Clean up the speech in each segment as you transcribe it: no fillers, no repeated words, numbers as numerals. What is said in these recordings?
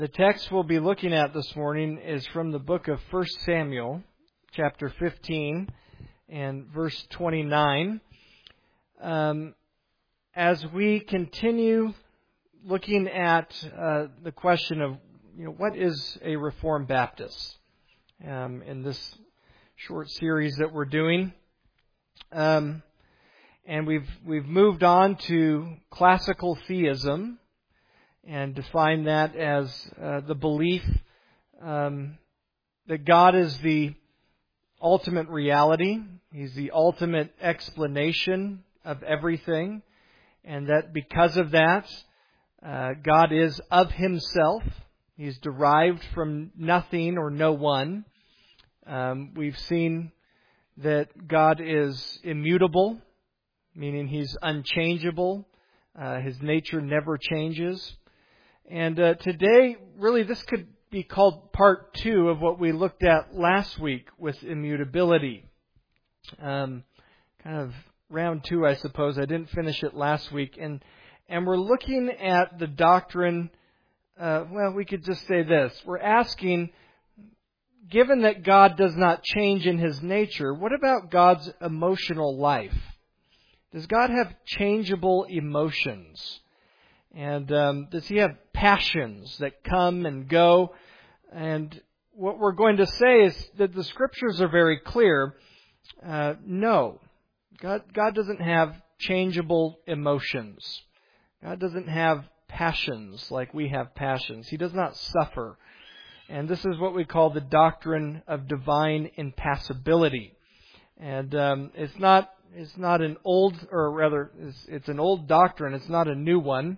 The text we'll be looking at this morning is from the book of 1 Samuel, chapter 15 and verse 29. As we continue looking at the question of, what is a Reformed Baptist in this short series that we're doing. And we've moved on to classical theism, and define that as the belief that God is the ultimate reality. He's the ultimate explanation of everything. And that because of that, God is of Himself. He's derived from nothing or no one. We've seen that God is immutable, meaning He's unchangeable. His nature never changes. And today, really, this could be called part 2 of what we looked at last week with immutability. Kind of round 2, I suppose. I didn't finish it last week. And we're looking at the doctrine, we could just say this. We're asking, given that God does not change in His nature, what about God's emotional life? Does God have changeable emotions? And does He have passions that come and go? And what we're going to say is that the Scriptures are very clear. No. God doesn't have changeable emotions. God doesn't have passions like we have passions. He does not suffer. And this is what we call the doctrine of divine impassibility. And it's not an old, or rather, it's an old doctrine. It's not a new one.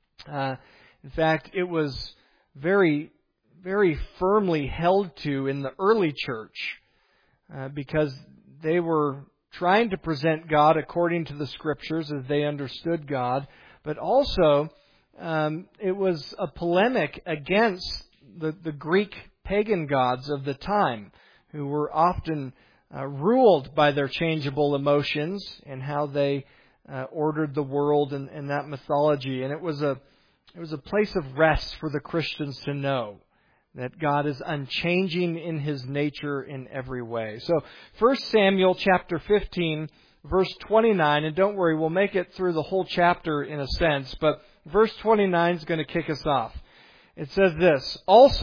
In fact, it was very, very firmly held to in the early church because they were trying to present God according to the Scriptures as they understood God, but also it was a polemic against the Greek pagan gods of the time, who were often ruled by their changeable emotions and how they ordered the world and that mythology. And it was a place of rest for the Christians to know that God is unchanging in His nature in every way. So 1 Samuel chapter 15, verse 29, and don't worry, we'll make it through the whole chapter in a sense, but verse 29 is going to kick us off. It says this,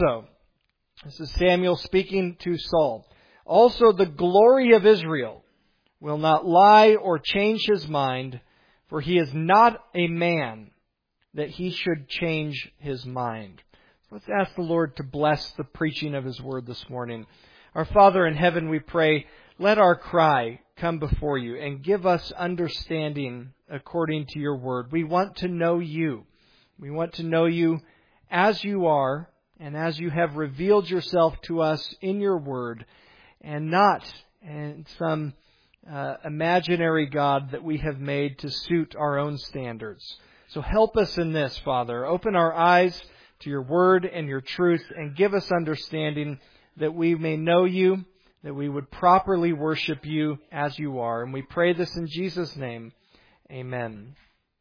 this is Samuel speaking to Saul, also the glory of Israel will not lie or change his mind, for he is not a man that he should change his mind. Let's ask the Lord to bless the preaching of His Word this morning. Our Father in heaven, we pray, let our cry come before You and give us understanding according to Your Word. We want to know You. We want to know You as You are and as You have revealed Yourself to us in Your Word, and not in some imaginary God that we have made to suit our own standards. So help us in this, Father. Open our eyes to Your Word and Your truth, and give us understanding that we may know You, that we would properly worship You as You are. And we pray this in Jesus' name. Amen.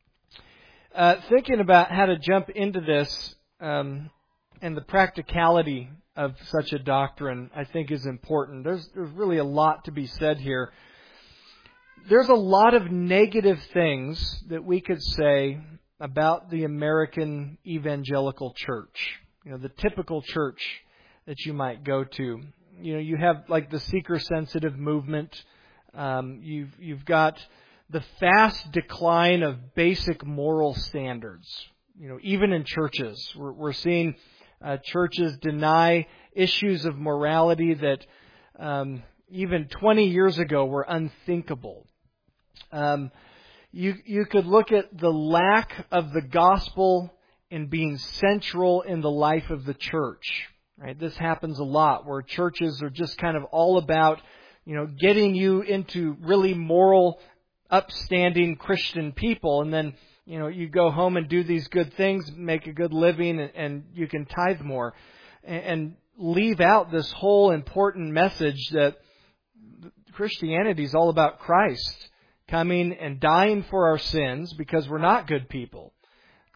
Thinking about how to jump into this and the practicality of such a doctrine, I think, is important. There's really a lot to be said here. There's a lot of negative things that we could say about the American evangelical church. The typical church that you might go to. You have like the seeker-sensitive movement. You've got the fast decline of basic moral standards. Even in churches, we're seeing churches deny issues of morality that even 20 years ago were unthinkable. You could look at the lack of the gospel in being central in the life of the church. Right? This happens a lot where churches are just kind of all about, getting you into really moral, upstanding Christian people, and then, you go home and do these good things, make a good living, and you can tithe more, and leave out this whole important message that Christianity is all about Christ coming and dying for our sins because we're not good people.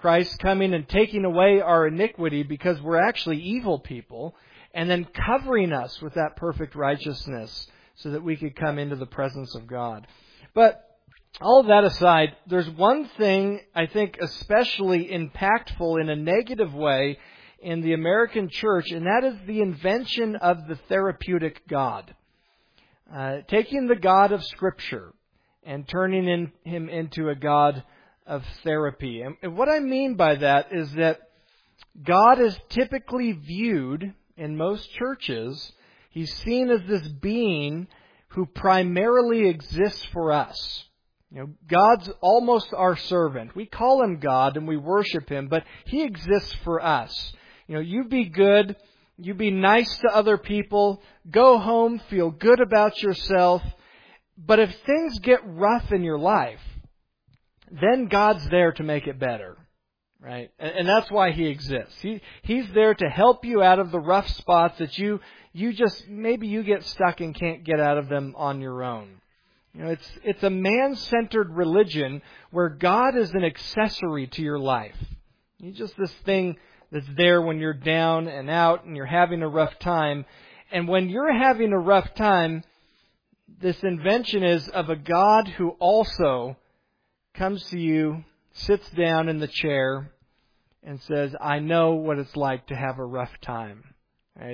Christ coming and taking away our iniquity because we're actually evil people, and then covering us with that perfect righteousness so that we could come into the presence of God. But all of that aside, there's one thing I think especially impactful in a negative way in the American church, and that is the invention of the therapeutic God. Taking the God of Scripture and turning him into a God of therapy. And what I mean by that is that God is typically viewed in most churches, He's seen as this being who primarily exists for us. God's almost our servant. We call Him God and we worship Him, but He exists for us. You be good, you be nice to other people, go home, feel good about yourself. But if things get rough in your life, then God's there to make it better, right? And that's why He exists. He's there to help you out of the rough spots that you just, maybe you get stuck and can't get out of them on your own. It's a man-centered religion where God is an accessory to your life. He's just this thing that's there when you're down and out and you're having a rough time. And when you're having a rough time, this invention is of a God who also comes to you, sits down in the chair, and says, "I know what it's like to have a rough time. Right?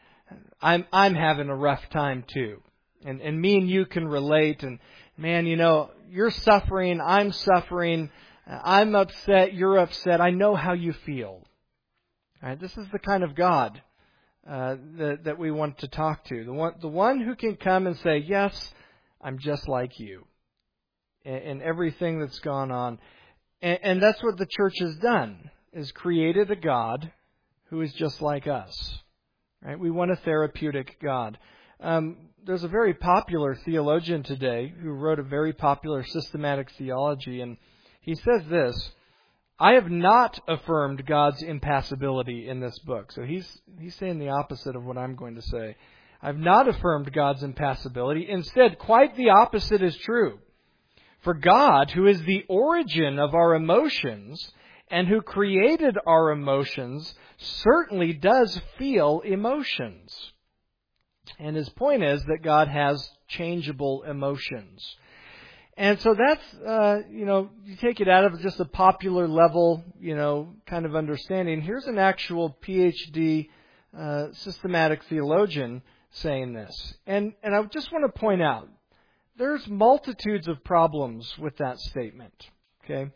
I'm having a rough time too, and me and you can relate. And man, you're suffering, I'm suffering, I'm upset, you're upset. I know how you feel." Right? This is the kind of God that we want to talk to. The one who can come and say, "Yes, I'm just like you," in everything that's gone on. And that's what the church has done, is created a God who is just like us. Right? We want a therapeutic God. There's a very popular theologian today who wrote a very popular systematic theology, and he says this: "I have not affirmed God's impassibility in this book." So he's saying the opposite of what I'm going to say. "I've not affirmed God's impassibility. Instead, quite the opposite is true. For God, who is the origin of our emotions and who created our emotions, certainly does feel emotions." And his point is that God has changeable emotions. And so that's, you take it out of just a popular level, kind of understanding. Here's an actual PhD systematic theologian saying this. And I just want to point out, there's multitudes of problems with that statement. Okay.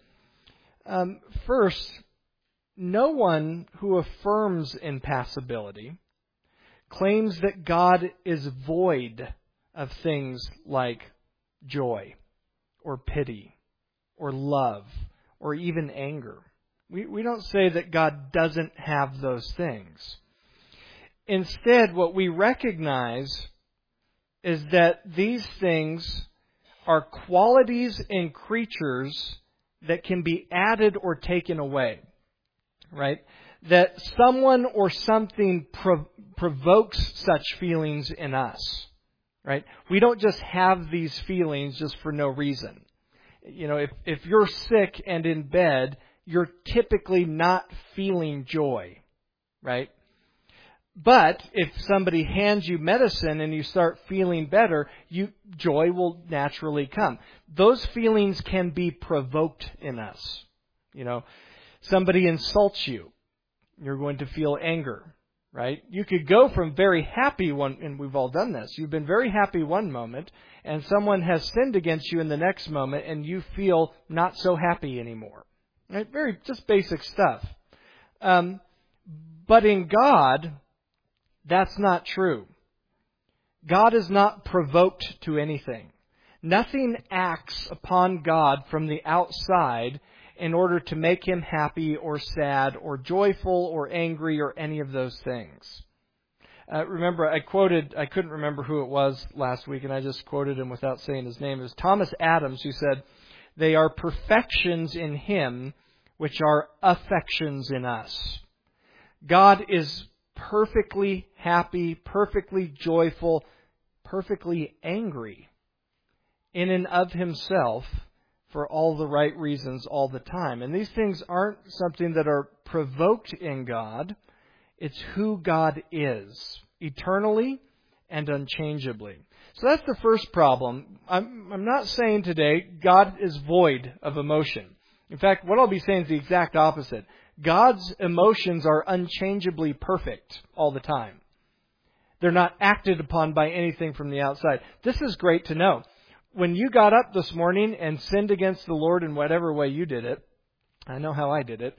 First, no one who affirms impassibility claims that God is void of things like joy or pity or love or even anger. We don't say that God doesn't have those things. Instead, what we recognize is that these things are qualities in creatures that can be added or taken away, right? That someone or something provokes such feelings in us, right? We don't just have these feelings just for no reason. If you're sick and in bed, you're typically not feeling joy, right? But if somebody hands you medicine and you start feeling better, joy will naturally come. Those feelings can be provoked in us. Somebody insults you, you're going to feel anger, right? You could go from very happy and we've all done this. You've been very happy one moment, and someone has sinned against you in the next moment, and you feel not so happy anymore. Right? Very just basic stuff. But in God, that's not true. God is not provoked to anything. Nothing acts upon God from the outside in order to make Him happy or sad or joyful or angry or any of those things. Remember, I couldn't remember who it was last week, and I just quoted him without saying his name. It was Thomas Adams who said, "They are perfections in Him which are affections in us." God is perfectly happy, perfectly joyful, perfectly angry in and of Himself for all the right reasons all the time. And these things aren't something that are provoked in God. It's who God is, eternally and unchangeably. So that's the first problem. I'm not saying today God is void of emotion. In fact, what I'll be saying is the exact opposite. God's emotions are unchangeably perfect all the time. They're not acted upon by anything from the outside. This is great to know. When you got up this morning and sinned against the Lord in whatever way you did it, I know how I did it,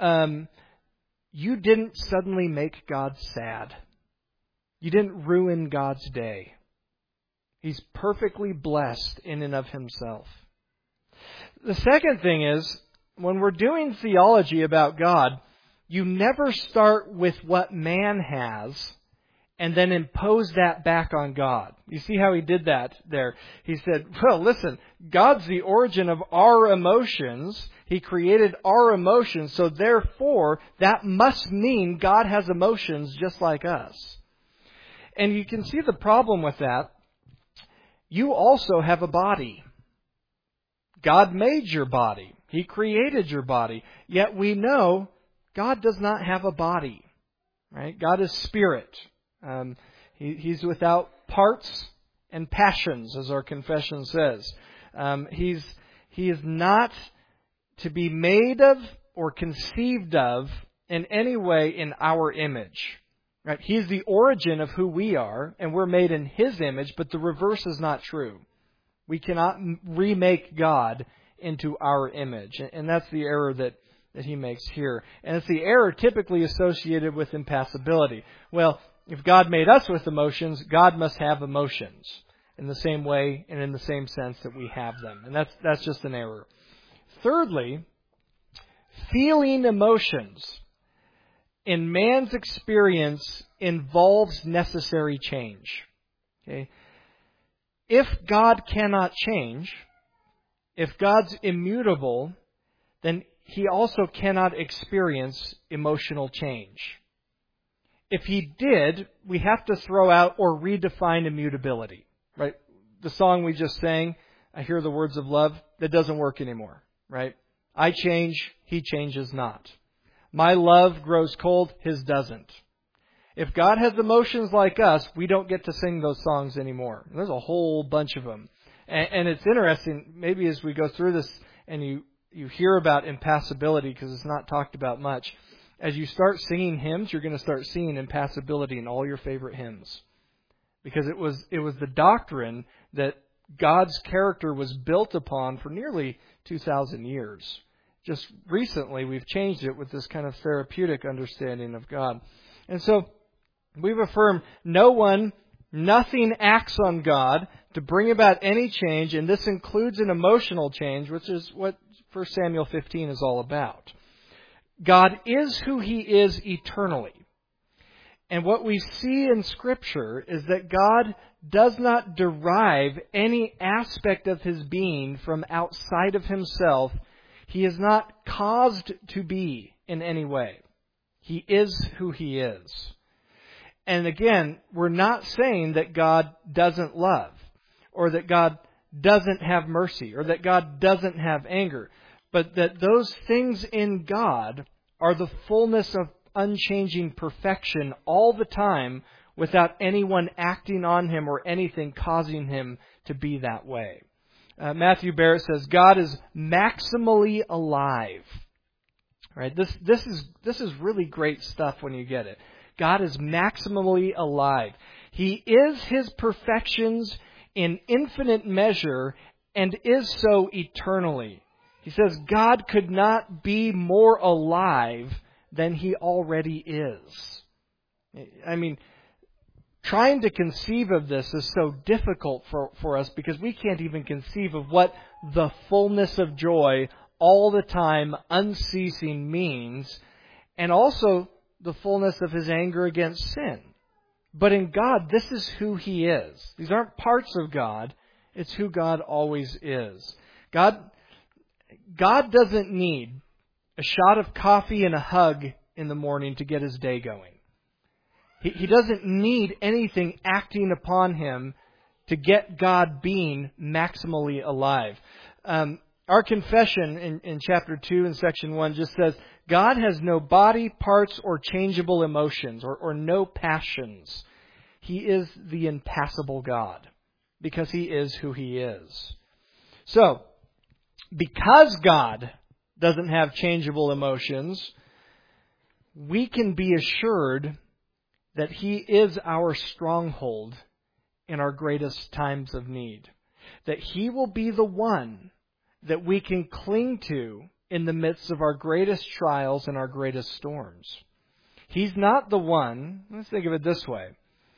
you didn't suddenly make God sad. You didn't ruin God's day. He's perfectly blessed in and of himself. The second thing is, when we're doing theology about God, you never start with what man has and then impose that back on God. You see how he did that there? He said, well, listen, God's the origin of our emotions. He created our emotions, so therefore, that must mean God has emotions just like us. And you can see the problem with that. You also have a body. God made your body. He created your body. Yet we know God does not have a body. Right? God is spirit. He's without parts and passions, as our confession says. He is not to be made of or conceived of in any way in our image. Right? He's the origin of who we are, and we're made in His image, but the reverse is not true. We cannot remake God into our image. And that's the error that he makes here. And it's the error typically associated with impassibility. Well, if God made us with emotions, God must have emotions in the same way and in the same sense that we have them. And that's just an error. Thirdly, feeling emotions in man's experience involves necessary change. Okay? If God cannot change, if God's immutable, then He also cannot experience emotional change. If He did, we have to throw out or redefine immutability. Right? The song we just sang, I Hear the Words of Love, that doesn't work anymore. Right? I change, He changes not. My love grows cold, His doesn't. If God has emotions like us, we don't get to sing those songs anymore. There's a whole bunch of them. And it's interesting, maybe as we go through this and you hear about impassibility, because it's not talked about much, as you start singing hymns, you're going to start seeing impassibility in all your favorite hymns. Because it was the doctrine that God's character was built upon for nearly 2,000 years. Just recently, we've changed it with this kind of therapeutic understanding of God. And so, we've affirmed nothing acts on God to bring about any change, and this includes an emotional change, which is what 1 Samuel 15 is all about. God is who He is eternally. And what we see in Scripture is that God does not derive any aspect of His being from outside of Himself. He is not caused to be in any way. He is who He is. And again, we're not saying that God doesn't love, or that God doesn't have mercy, or that God doesn't have anger, but that those things in God are the fullness of unchanging perfection all the time without anyone acting on Him or anything causing Him to be that way. Matthew Barrett says, God is maximally alive. Right? This is really great stuff when you get it. God is maximally alive. He is His perfections in infinite measure and is so eternally. He says God could not be more alive than He already is. I mean, trying to conceive of this is so difficult for us because we can't even conceive of what the fullness of joy all the time, unceasing means, and also the fullness of His anger against sin. But in God, this is who He is. These aren't parts of God. It's who God always is. God doesn't need a shot of coffee and a hug in the morning to get His day going. He doesn't need anything acting upon Him to get God being maximally alive. Our confession in chapter 2 and section 1 just says, God has no body, parts, or changeable emotions, or no passions. He is the impassible God, because He is who He is. So, because God doesn't have changeable emotions, we can be assured that He is our stronghold in our greatest times of need. That He will be the one that we can cling to in the midst of our greatest trials and our greatest storms. He's not the one, let's think of it this way.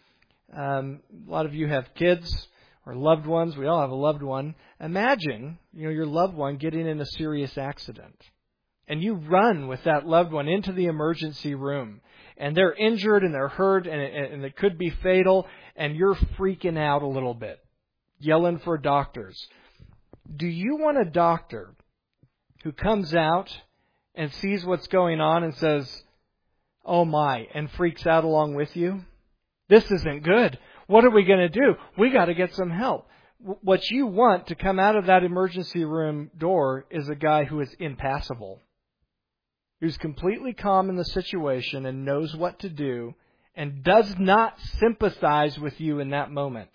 A lot of you have kids or loved ones. We all have a loved one. Imagine, your loved one getting in a serious accident. And you run with that loved one into the emergency room. And they're injured and they're hurt and it could be fatal. And you're freaking out a little bit, yelling for doctors. Do you want a doctor who comes out and sees what's going on and says, "Oh my," and freaks out along with you? This isn't good. What are we going to do? We got to get some help. What you want to come out of that emergency room door is a guy who is impassible, who's completely calm in the situation and knows what to do and does not sympathize with you in that moment.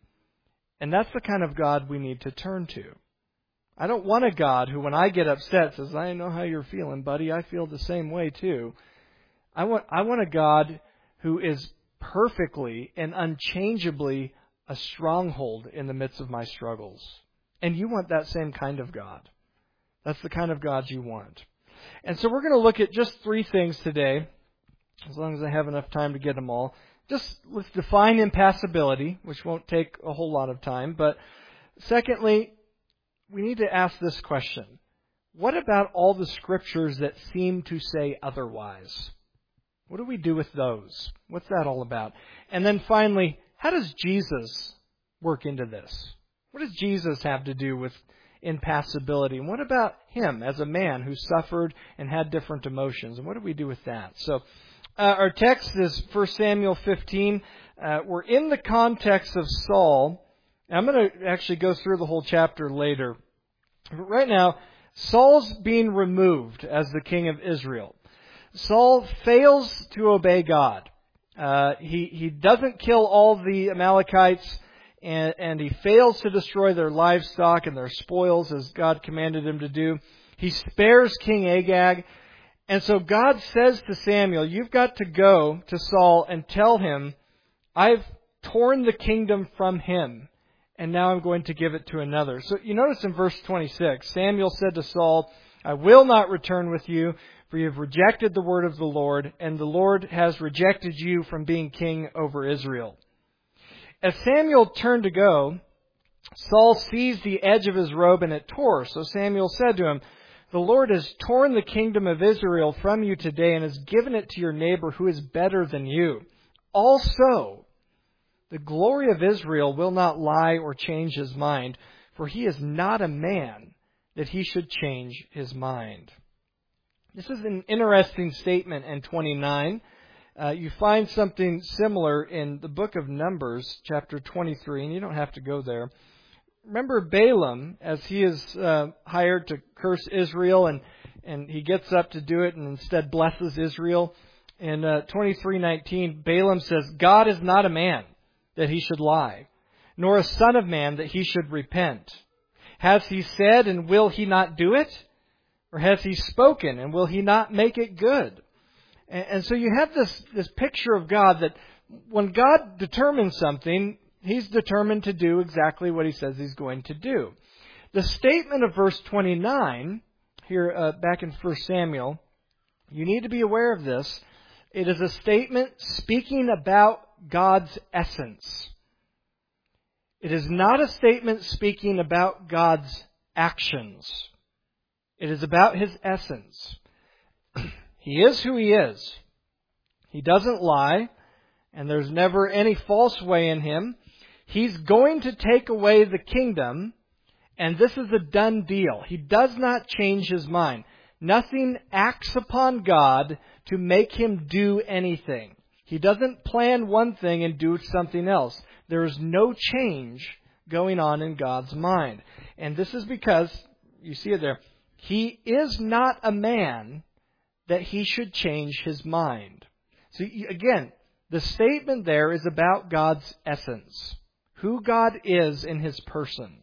And that's the kind of God we need to turn to. I don't want a God who, when I get upset, says, "I know how you're feeling, buddy. I feel the same way too." I want a God who is perfectly and unchangeably a stronghold in the midst of my struggles. And you want that same kind of God. That's the kind of God you want. And so we're going to look at just 3 things today, as long as I have enough time to get them all. Just let's define impassibility, which won't take a whole lot of time. But secondly, we need to ask this question. What about all the scriptures that seem to say otherwise? What do we do with those? What's that all about? And then finally, how does Jesus work into this? What does Jesus have to do with impassibility? And what about Him as a man who suffered and had different emotions? And what do we do with that? So our text is 1 Samuel 15. We're in the context of Saul. I'm going to actually go through the whole chapter later. But right now, Saul's being removed as the king of Israel. Saul fails to obey God. He doesn't kill all the Amalekites, and he fails to destroy their livestock and their spoils as God commanded him to do. He spares King Agag. And so God says to Samuel, "You've got to go to Saul and tell him, I've torn the kingdom from him, and now I'm going to give it to another." So you notice in verse 26, Samuel said to Saul, "I will not return with you, for you have rejected the word of the Lord, and the Lord has rejected you from being king over Israel." As Samuel turned to go, Saul seized the edge of his robe and it tore. So Samuel said to him, "The Lord has torn the kingdom of Israel from you today and has given it to your neighbor who is better than you. Also, the glory of Israel will not lie or change his mind, for he is not a man that he should change his mind." This is an interesting statement in 29. You find something similar in the book of Numbers, chapter 23, and you don't have to go there. Remember Balaam, as he is hired to curse Israel, and he gets up to do it and instead blesses Israel. In 23:19, Balaam says, "God is not a man that he should lie, nor a son of man that he should repent. Has he said, and will he not do it? Or has he spoken, and will he not make it good?" And so you have this picture of God that when God determines something, He's determined to do exactly what He says He's going to do. The statement of verse 29, here back in 1 Samuel, you need to be aware of this. It is a statement speaking about God's essence. It is not a statement speaking about God's actions. It is about His essence. He is who He is. He doesn't lie, and there's never any false way in Him. He's going to take away the kingdom, and this is a done deal. He does not change His mind. Nothing acts upon God to make Him do anything. He doesn't plan one thing and do something else. There is no change going on in God's mind. And this is because You see it there. He is not a man that he should change his mind. So again, the statement there is about God's essence, who God is in his person.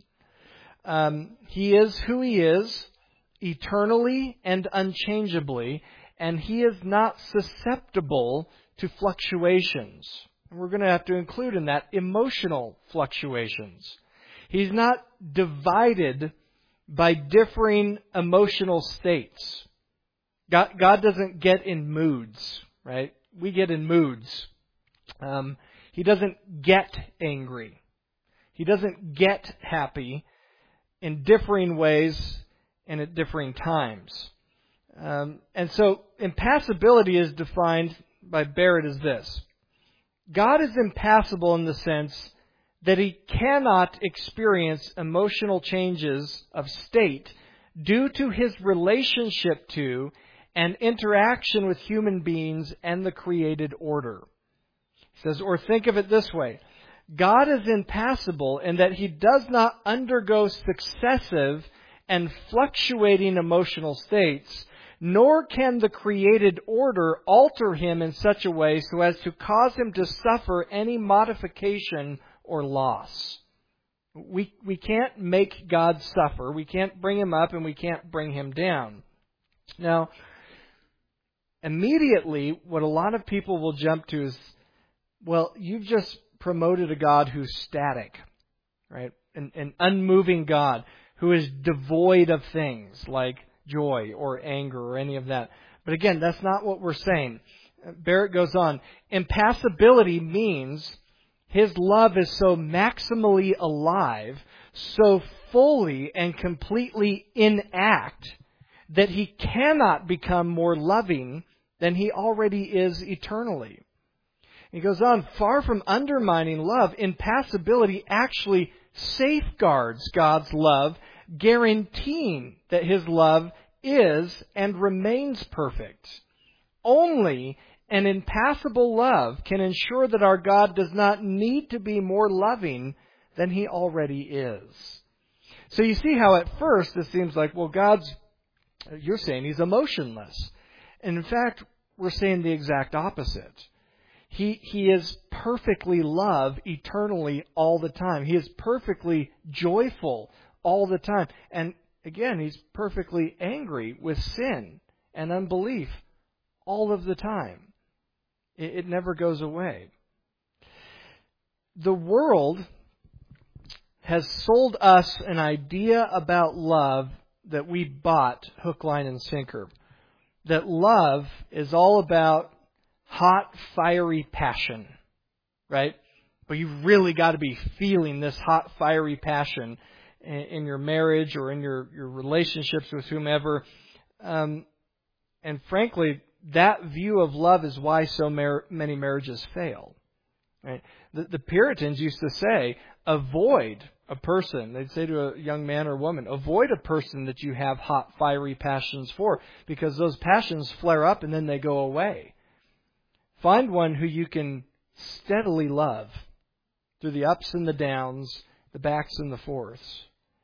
He is who he is, eternally and unchangeably, and he is not susceptible to fluctuations. And we're going to have to include in that emotional fluctuations. He's not divided by differing emotional states. God doesn't get in moods, right? We get in moods. He doesn't get angry. He doesn't get happy in differing ways and at differing times. And so impassibility is defined by Barrett as this. God is impassible in the sense that he cannot experience emotional changes of state due to his relationship to and interaction with human beings and the created order. He says, or think of it this way. God is impassible in that he does not undergo successive and fluctuating emotional states, nor can the created order alter him in such a way so as to cause him to suffer any modification or loss. We can't make God suffer. We can't bring him up and we can't bring him down. Now, immediately, what a lot of people will jump to is, well, you've just promoted a God who's static, right? An unmoving God who is devoid of things like joy or anger or any of that. But again, that's not what we're saying. Barrett goes on. Impassibility means his love is so maximally alive, so fully and completely in act, that he cannot become more loving than he already is eternally. He goes on, far from undermining love, impassibility actually safeguards God's love, guaranteeing that his love is and remains perfect. Only an impassible love can ensure that our God does not need to be more loving than he already is. So you see how at first it seems like, well, you're saying he's emotionless. And in fact, we're saying the exact opposite. He is perfectly love eternally all the time. He is perfectly joyful all the time. And again, he's perfectly angry with sin and unbelief all of the time. It never goes away. The world has sold us an idea about love that we bought hook, line, and sinker. That love is all about hot, fiery passion, right? But you've really got to be feeling this hot, fiery passion in your marriage or in your relationships with whomever. And frankly, that view of love is why so many marriages fail. Right? The Puritans used to say, avoid a person. They'd say to a young man or woman, avoid a person that you have hot, fiery passions for, because those passions flare up and then they go away. Find one who you can steadily love through the ups and the downs, the backs and the forths.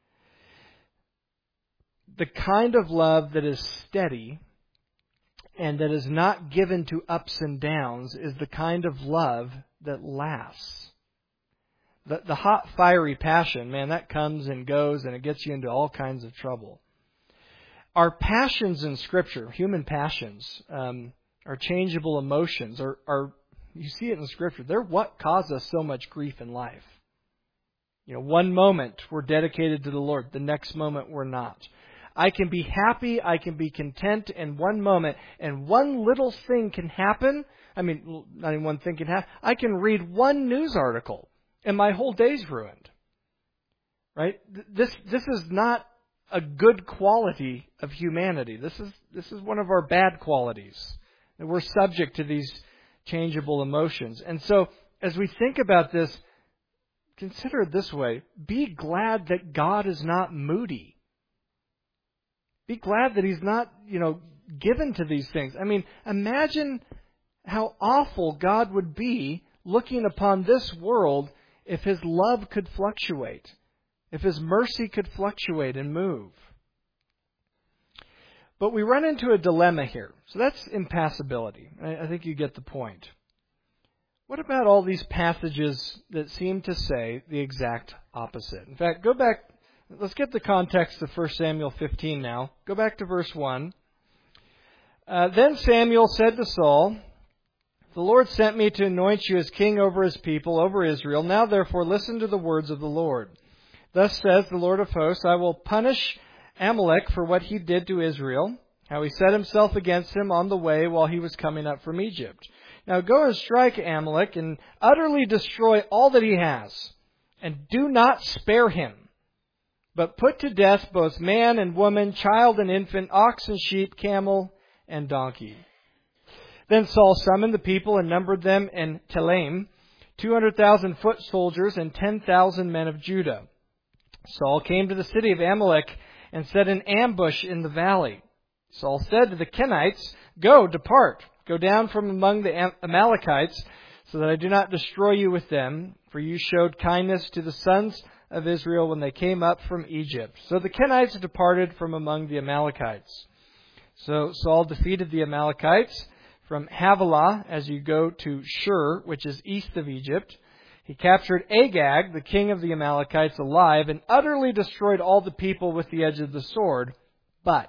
The kind of love that is steady and that is not given to ups and downs is the kind of love that lasts. The hot, fiery passion, man, that comes and goes and it gets you into all kinds of trouble. Our passions in Scripture, human passions, our changeable emotions, are you see it in Scripture, they're what cause us so much grief in life. One moment we're dedicated to the Lord, the next moment we're not. I can be happy, I can be content in one moment, and one little thing can happen. I mean, not even one thing can happen. I can read one news article, and my whole day's ruined. Right? This is not a good quality of humanity. This is one of our bad qualities. That we're subject to these changeable emotions. And so, as we think about this, consider it this way. Be glad that God is not moody. Be glad that He's not, given to these things. I mean, imagine how awful God would be looking upon this world if His love could fluctuate, if His mercy could fluctuate and move. But we run into a dilemma here. So that's impassibility. I think you get the point. What about all these passages that seem to say the exact opposite? In fact, go back. Let's get the context of 1 Samuel 15 now. Go back to verse 1. Then Samuel said to Saul, "The Lord sent me to anoint you as king over his people, over Israel. Now therefore listen to the words of the Lord. Thus says the Lord of hosts, I will punish Amalek for what he did to Israel, how he set himself against him on the way while he was coming up from Egypt. Now go and strike Amalek and utterly destroy all that he has, and do not spare him. But put to death both man and woman, child and infant, ox and sheep, camel and donkey." Then Saul summoned the people and numbered them in Telaim, 200,000 foot soldiers and 10,000 men of Judah. Saul came to the city of Amalek and set an ambush in the valley. Saul said to the Kenites, "Go, depart, go down from among the Amalekites, so that I do not destroy you with them, for you showed kindness to the sons of Israel when they came up from Egypt." So the Kenites departed from among the Amalekites. So Saul defeated the Amalekites from Havilah as you go to Shur, which is east of Egypt. He captured Agag, the king of the Amalekites, alive, and utterly destroyed all the people with the edge of the sword. But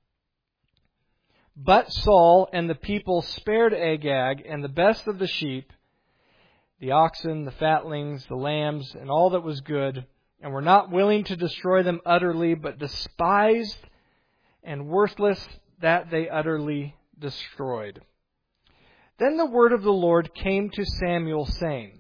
Saul and the people spared Agag and the best of the sheep, the oxen, the fatlings, the lambs, and all that was good, and were not willing to destroy them utterly, but despised and worthless that they utterly destroyed. Then the word of the Lord came to Samuel, saying,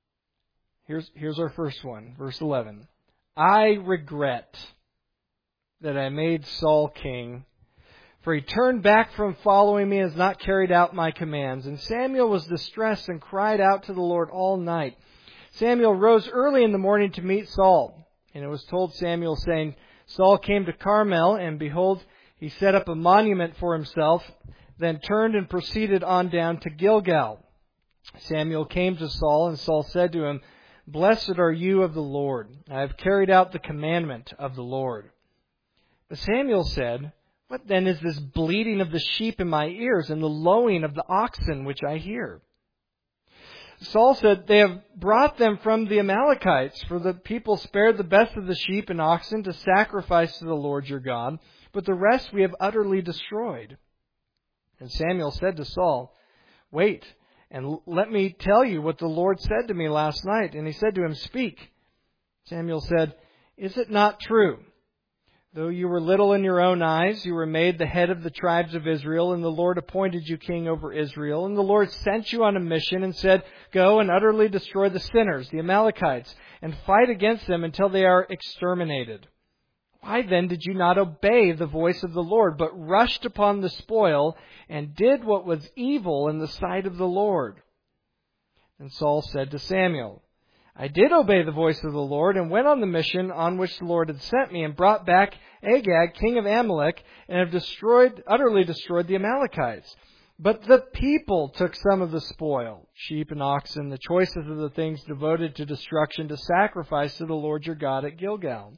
here's our first one, verse 11. "I regret that I made Saul king, for he turned back from following me and has not carried out my commands." And Samuel was distressed and cried out to the Lord all night. Samuel rose early in the morning to meet Saul. And it was told Samuel, saying, "Saul came to Carmel, and behold, he set up a monument for himself, then turned and proceeded on down to Gilgal." Samuel came to Saul, and Saul said to him, "Blessed are you of the Lord. I have carried out the commandment of the Lord." But Samuel said, "What then is this bleating of the sheep in my ears and the lowing of the oxen which I hear?" Saul said, "They have brought them from the Amalekites, for the people spared the best of the sheep and oxen to sacrifice to the Lord your God, but the rest we have utterly destroyed." And Samuel said to Saul, "Wait, and let me tell you what the Lord said to me last night." And he said to him, "Speak." Samuel said, "Is it not true? Though you were little in your own eyes, you were made the head of the tribes of Israel, and the Lord appointed you king over Israel. And the Lord sent you on a mission and said, 'Go and utterly destroy the sinners, the Amalekites, and fight against them until they are exterminated.' Why then did you not obey the voice of the Lord, but rushed upon the spoil and did what was evil in the sight of the Lord?" And Saul said to Samuel, "I did obey the voice of the Lord and went on the mission on which the Lord had sent me and brought back Agag, king of Amalek, and have utterly destroyed the Amalekites. But the people took some of the spoil, sheep and oxen, the choicest of the things devoted to destruction, to sacrifice to the Lord your God at Gilgal."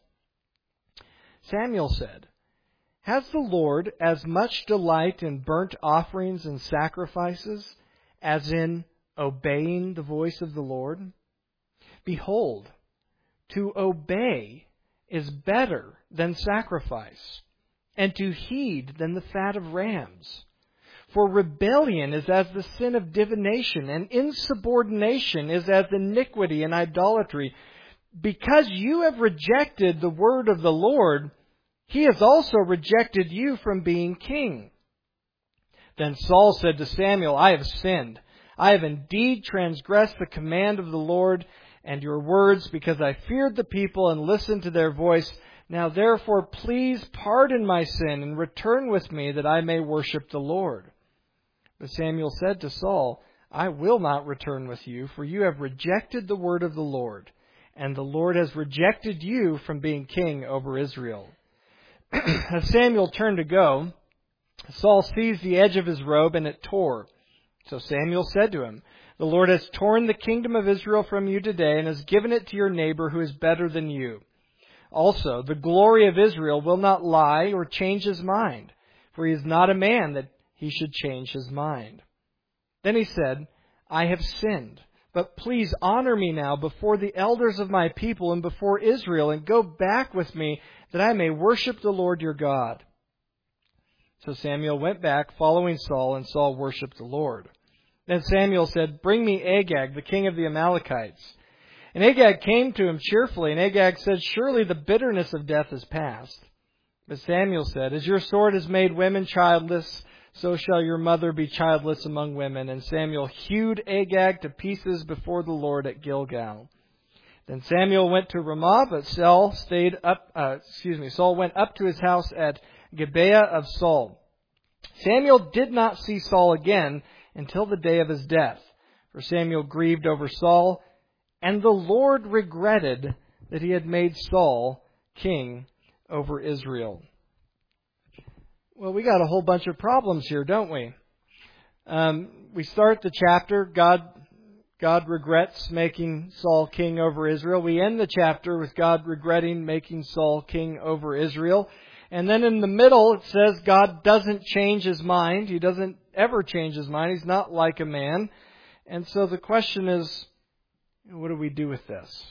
Samuel said, "Has the Lord as much delight in burnt offerings and sacrifices as in obeying the voice of the Lord? Behold, to obey is better than sacrifice, and to heed than the fat of rams. For rebellion is as the sin of divination, and insubordination is as iniquity and idolatry. Because you have rejected the word of the Lord, He has also rejected you from being king." Then Saul said to Samuel, "I have sinned. I have indeed transgressed the command of the Lord and your words, because I feared the people and listened to their voice. Now therefore please pardon my sin and return with me, that I may worship the Lord." But Samuel said to Saul, "I will not return with you, for you have rejected the word of the Lord, and the Lord has rejected you from being king over Israel." As Samuel turned to go, Saul seized the edge of his robe, and it tore. So Samuel said to him, "The Lord has torn the kingdom of Israel from you today, and has given it to your neighbor who is better than you. Also, the glory of Israel will not lie or change his mind, for he is not a man that he should change his mind." Then he said, "I have sinned, but please honor me now before the elders of my people and before Israel, and go back with me that I may worship the Lord your God." So Samuel went back, following Saul, and Saul worshipped the Lord. Then Samuel said, "Bring me Agag, the king of the Amalekites." And Agag came to him cheerfully, and Agag said, "Surely the bitterness of death is past." But Samuel said, "As your sword has made women childless, so shall your mother be childless among women." And Samuel hewed Agag to pieces before the Lord at Gilgal. Then Samuel went to Ramah, but Saul went up to his house at Gibeah of Saul. Samuel did not see Saul again until the day of his death, for Samuel grieved over Saul, and the Lord regretted that he had made Saul king over Israel. Well, we got a whole bunch of problems here, don't we? We start the chapter, God regrets making Saul king over Israel. We end the chapter with God regretting making Saul king over Israel. And then in the middle it says God doesn't change his mind. He doesn't ever change his mind. He's not like a man. And so the question is, what do we do with this?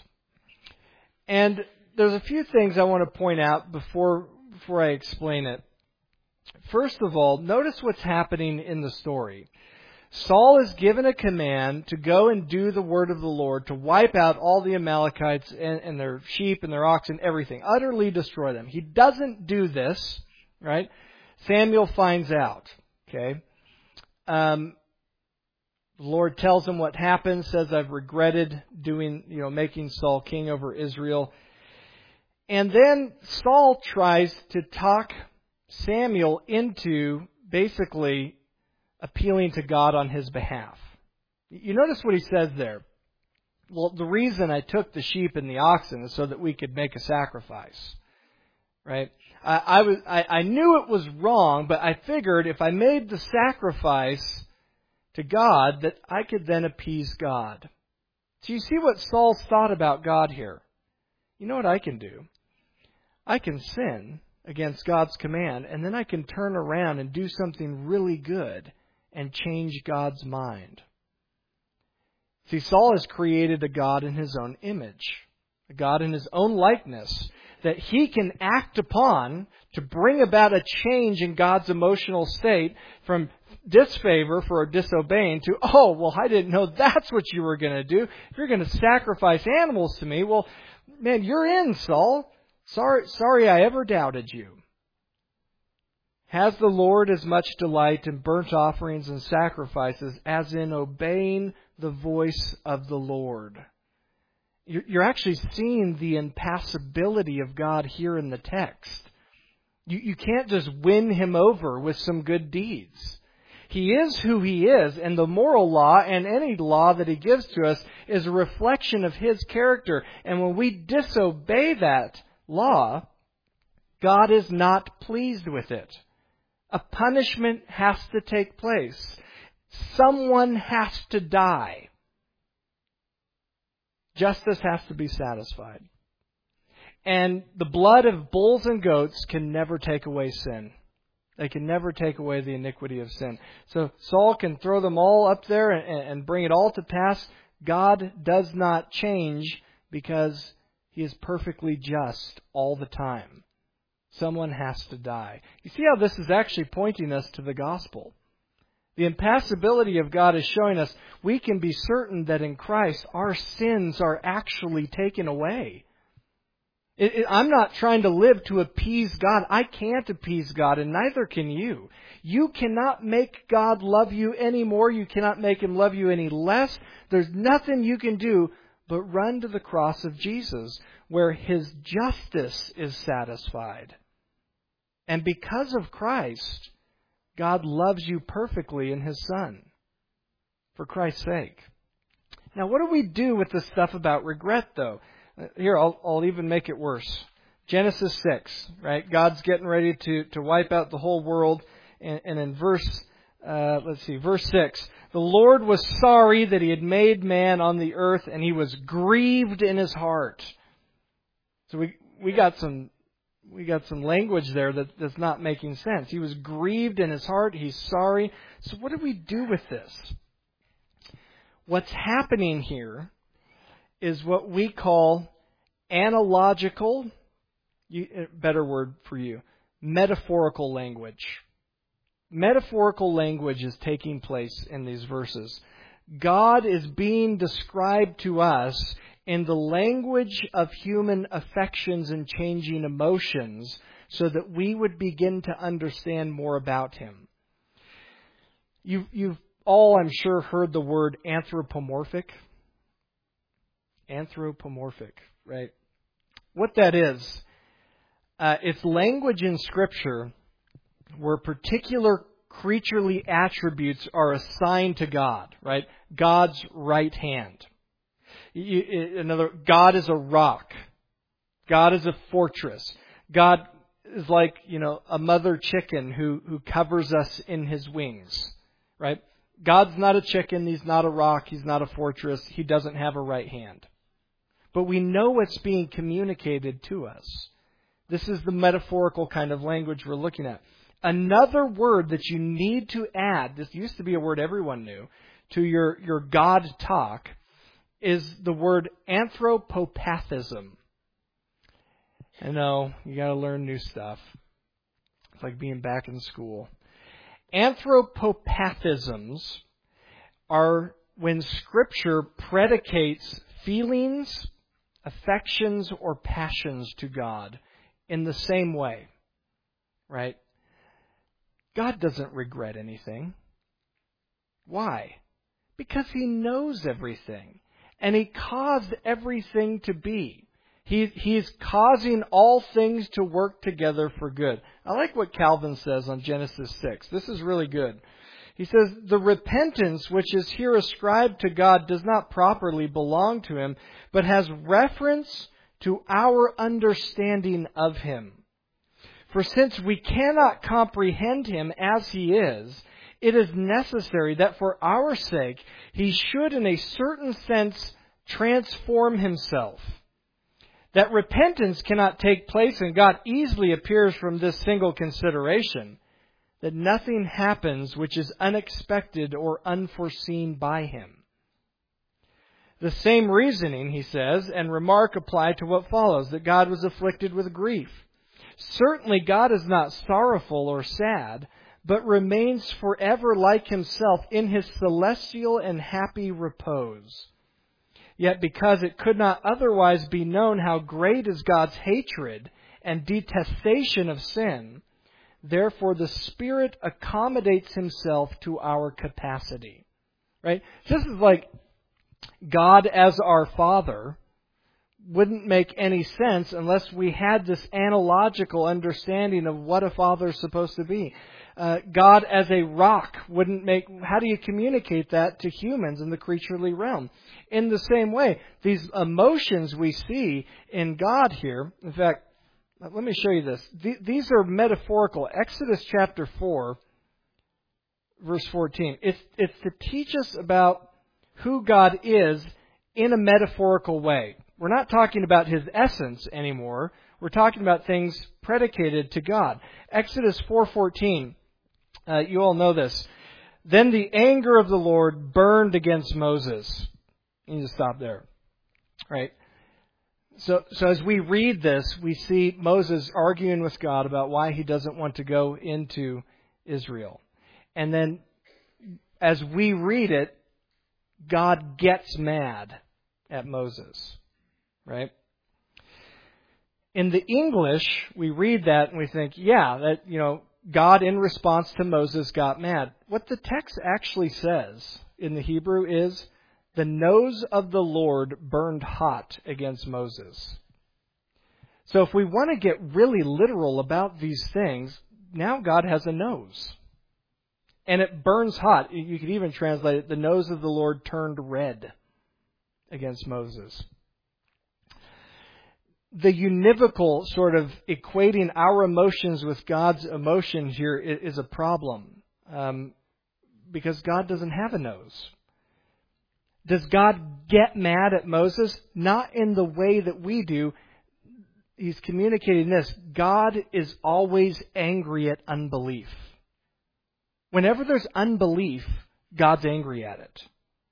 And there's a few things I want to point out before I explain it. First of all, notice what's happening in the story. Saul is given a command to go and do the word of the Lord, to wipe out all the Amalekites and their sheep and their oxen, everything, utterly destroy them. He doesn't do this, right? Samuel finds out, okay? The Lord tells him what happened, says, "I've regretted making Saul king over Israel." And then Saul tries to talk Samuel into basically appealing to God on his behalf. You notice what he says there. Well, the reason I took the sheep and the oxen is so that we could make a sacrifice. Right? I knew it was wrong, but I figured if I made the sacrifice to God, that I could then appease God. So you see what Saul's thought about God here. You know what I can do? I can sin against God's command, and then I can turn around and do something really good and change God's mind. See, Saul has created a God in his own image, a God in his own likeness, that he can act upon to bring about a change in God's emotional state from disfavor for disobeying to, "Oh, well, I didn't know that's what you were going to do. If you're going to sacrifice animals to me, well, man, you're in, Saul. Sorry I ever doubted you." Has the Lord as much delight in burnt offerings and sacrifices as in obeying the voice of the Lord? You're actually seeing the impassibility of God here in the text. You can't just win Him over with some good deeds. He is who He is, and the moral law and any law that He gives to us is a reflection of His character. And when we disobey that law, God is not pleased with it. A punishment has to take place. Someone has to die. Justice has to be satisfied. And the blood of bulls and goats can never take away sin. They can never take away the iniquity of sin. So Saul can throw them all up there and bring it all to pass. God does not change because He is perfectly just all the time. Someone has to die. You see how this is actually pointing us to the gospel. The impassibility of God is showing us we can be certain that in Christ our sins are actually taken away. I'm not trying to live to appease God. I can't appease God, and neither can you. You cannot make God love you any more. You cannot make Him love you any less. There's nothing you can do but run to the cross of Jesus, where His justice is satisfied. And because of Christ, God loves you perfectly in His Son, for Christ's sake. Now, what do we do with this stuff about regret, though? Here, I'll even make it worse. Genesis 6, right? God's getting ready to wipe out the whole world. And in verse 6. The Lord was sorry that He had made man on the earth, and He was grieved in His heart. So we got some we got some language there that's not making sense. He was grieved in his heart. He's sorry. So what do we do with this? What's happening here is what we call analogical, better word for you, metaphorical language. Metaphorical language is taking place in these verses. God is being described to us in the language of human affections and changing emotions so that we would begin to understand more about Him. You've all, I'm sure, heard the word anthropomorphic. Anthropomorphic, right? What that is, it's language in Scripture where particular creaturely attributes are assigned to God, right? God's right hand. God is a rock. God is a fortress. God is like, a mother chicken who covers us in His wings, right? God's not a chicken. He's not a rock. He's not a fortress. He doesn't have a right hand. But we know what's being communicated to us. This is the metaphorical kind of language we're looking at. Another word that you need to add, this used to be a word everyone knew, to your God talk, is the word anthropopathism. I know, you got to learn new stuff. It's like being back in school. Anthropopathisms are when Scripture predicates feelings, affections, or passions to God in the same way, right? God doesn't regret anything. Why? Because He knows everything. And He caused everything to be. He's causing all things to work together for good. I like what Calvin says on Genesis 6. This is really good. He says, the repentance which is here ascribed to God does not properly belong to Him, but has reference to our understanding of Him. For since we cannot comprehend Him as He is, it is necessary that for our sake He should in a certain sense transform Himself. That repentance cannot take place and God easily appears from this single consideration, that nothing happens which is unexpected or unforeseen by Him. The same reasoning, he says, and remark apply to what follows, that God was afflicted with grief. Certainly God is not sorrowful or sad, but remains forever like Himself in His celestial and happy repose. Yet because it could not otherwise be known how great is God's hatred and detestation of sin, therefore the Spirit accommodates Himself to our capacity. Right? This is like God as our Father wouldn't make any sense unless we had this analogical understanding of what a father is supposed to be. God as a rock wouldn't make... How do you communicate that to humans in the creaturely realm? In the same way, these emotions we see in God here, in fact, let me show you this. These are metaphorical. Exodus chapter 4, verse 14. It's to teach us about who God is in a metaphorical way. We're not talking about His essence anymore. We're talking about things predicated to God. Exodus 4:14. You all know this. Then the anger of the Lord burned against Moses. You need to stop there. Right? So as we read this, we see Moses arguing with God about why he doesn't want to go into Israel. And then as we read it, God gets mad at Moses. Right? In the English, we read that and we think, God in response to Moses got mad. What the text actually says in the Hebrew is, the nose of the Lord burned hot against Moses. So if we want to get really literal about these things, now God has a nose. And it burns hot. You could even translate it, the nose of the Lord turned red against Moses. The univocal sort of equating our emotions with God's emotions here is a problem. Because God doesn't have a nose. Does God get mad at Moses? Not in the way that we do. he's communicating this. God is always angry at unbelief. Whenever there's unbelief, God's angry at it.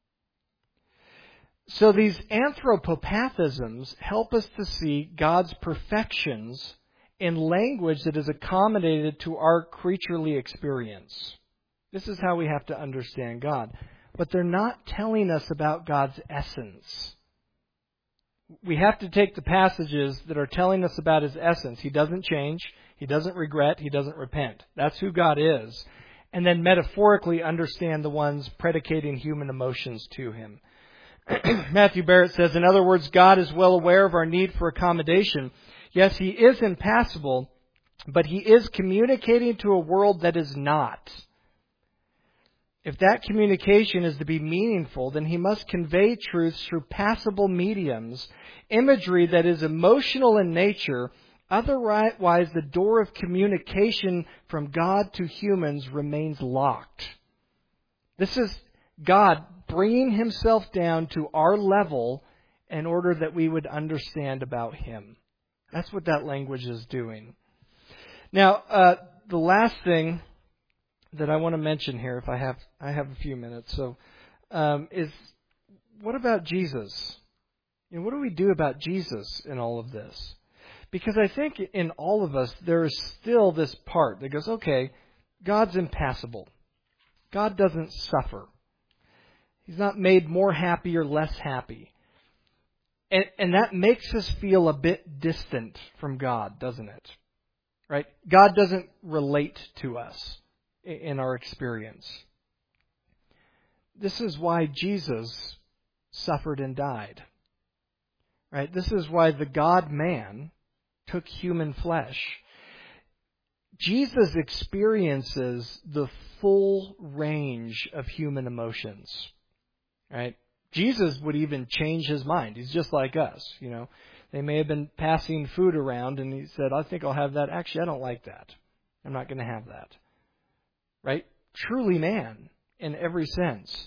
So these anthropopathisms help us to see God's perfections in language that is accommodated to our creaturely experience. This is how we have to understand God. But they're not telling us about God's essence. We have to take the passages that are telling us about His essence. He doesn't change. He doesn't regret. He doesn't repent. That's who God is. And then metaphorically understand the ones predicating human emotions to Him. Matthew Barrett says, in other words, God is well aware of our need for accommodation. Yes, He is impassible, but He is communicating to a world that is not. If that communication is to be meaningful, then He must convey truths through passible mediums, imagery that is emotional in nature. Otherwise, the door of communication from God to humans remains locked. This is God bringing Himself down to our level in order that we would understand about Him. That's what that language is doing. Now, the last thing that I want to mention here, if I have a few minutes, is what about Jesus? What do we do about Jesus in all of this? Because I think in all of us there is still this part that goes, okay, God's impassible. God doesn't suffer. He's not made more happy or less happy. And that makes us feel a bit distant from God, doesn't it? Right? God doesn't relate to us in our experience. This is why Jesus suffered and died. Right? This is why the God-man took human flesh. Jesus experiences the full range of human emotions. Right? Jesus would even change His mind. He's just like us, They may have been passing food around and He said, I think I'll have that. Actually, I don't like that. I'm not going to have that. Right? Truly man in every sense.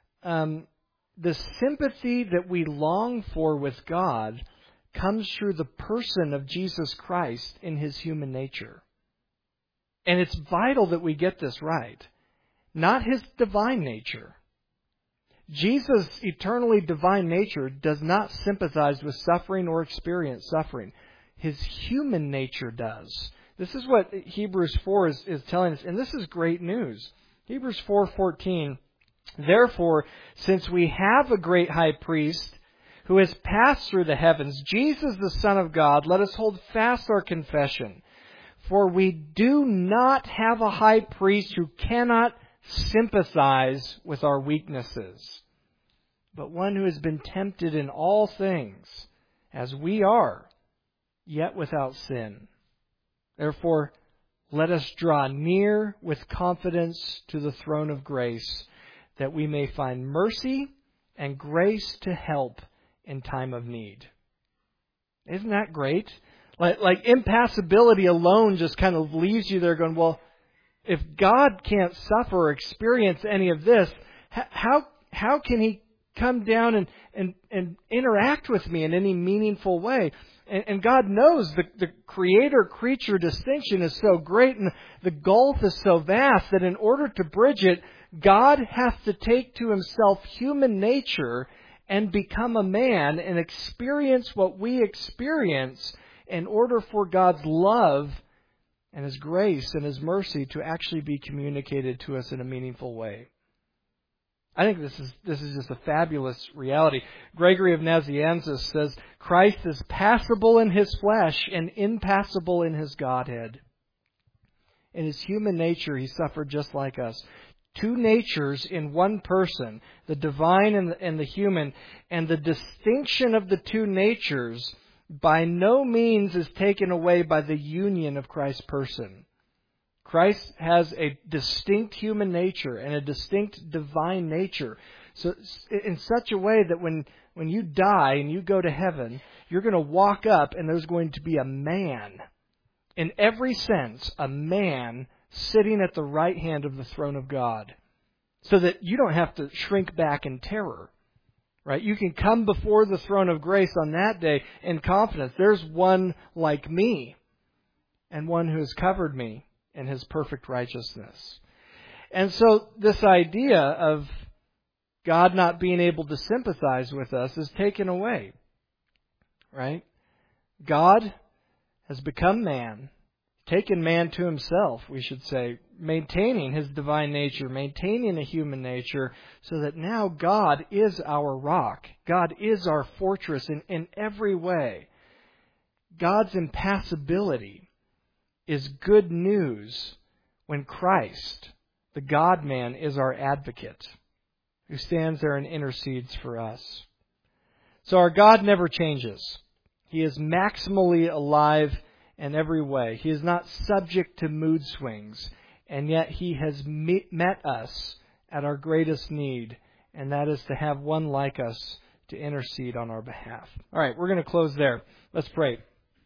The sympathy that we long for with God comes through the person of Jesus Christ in His human nature. And it's vital that we get this right. Not His divine nature. Jesus' eternally divine nature does not sympathize with suffering or experience suffering. His human nature does. This is what Hebrews 4 is telling us, and this is great news. Hebrews 4:14, therefore, since we have a great high priest who has passed through the heavens, Jesus the Son of God, let us hold fast our confession. For we do not have a high priest who cannot sympathize with our weaknesses, but one who has been tempted in all things, as we are, yet without sin. Therefore, let us draw near with confidence to the throne of grace, that we may find mercy and grace to help in time of need. Isn't that great? Like impassibility alone just kind of leaves you there going, well, if God can't suffer or experience any of this, how can He come down and interact with me in any meaningful way? And God knows the creator-creature distinction is so great and the gulf is so vast that in order to bridge it, God has to take to Himself human nature and become a man and experience what we experience in order for God's love and His grace and His mercy to actually be communicated to us in a meaningful way. I think this is just a fabulous reality. Gregory of Nazianzus says, Christ is passible in His flesh and impassible in His Godhead. In His human nature, He suffered just like us. Two natures in one person, the divine and the human, and the distinction of the two natures by no means is taken away by the union of Christ's person. Christ has a distinct human nature and a distinct divine nature. So in such a way that when you die and you go to heaven, you're going to walk up and there's going to be a man, in every sense, a man sitting at the right hand of the throne of God. So that you don't have to shrink back in terror. Right? You can come before the throne of grace on that day in confidence. There's one like me, and one who has covered me in His perfect righteousness. And so this idea of God not being able to sympathize with us is taken away. Right? God has become man, taken man to Himself, we should say, maintaining His divine nature, maintaining a human nature, so that now God is our rock. God is our fortress in every way. God's impassibility is good news when Christ, the God-man, is our advocate, who stands there and intercedes for us. So our God never changes. He is maximally alive in every way. He is not subject to mood swings, and yet He has met us at our greatest need, and that is to have one like us to intercede on our behalf. All right, we're going to close there. Let's pray.